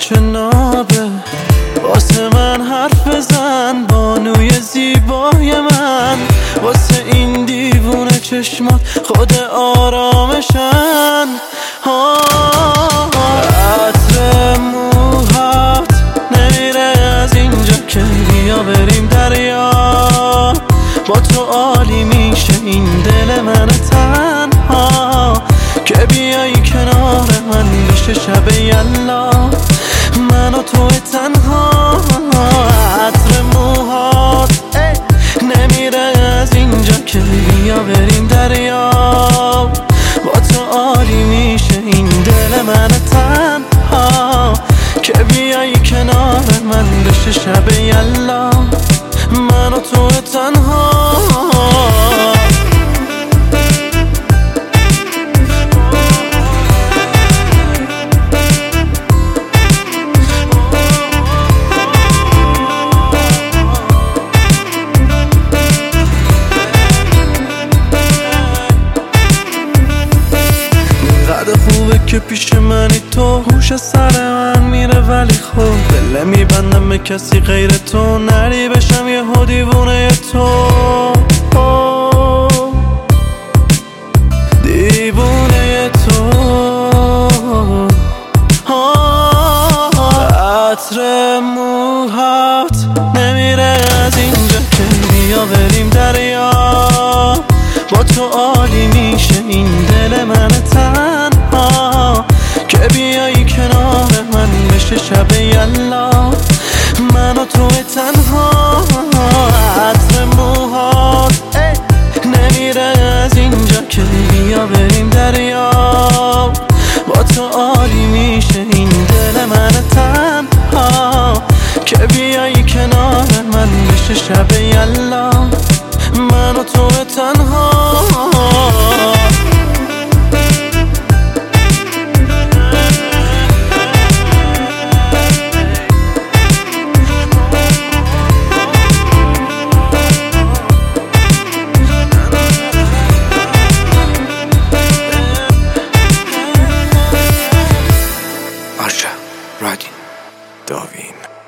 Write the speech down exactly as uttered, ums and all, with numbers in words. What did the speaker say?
تشنابه. واسه من حرف بزن بانوی زیبای من، واسه این دیوونه چشمات خود آرامشن. عطر موهات نمیره از اینجا که بیا بریم دریا، با تو عالی میشه این دل من تنها، که بیایی کنار من بشه شب یلا من و تو تنها. عطر موهات نمیره از اینجا که بیا بریم دریا، با تو عالی میشه این دل من تنها، که بیایی کنار من بشه شب یلا من و تو تنها. خوبه که پیش منی تو، هوش سر من میره ولی خوب دل میبندم به کسی غیر تو، نری بشم یه ها دیوونه تو، دیوونه تو. عطر موهات نمیره از اینجا که بیا بریم دریا، با تو عالی میشه این دل من تنها، که بیایی کنار من بشه شب یلا من و تو تنها. عطر موهات نمیره از اینجا که بیا بریم دریا، با تو عالی میشه این دل من تنها، که بیایی کنار من بشه شب یلا من و تو تنها. آرشا رادین داوین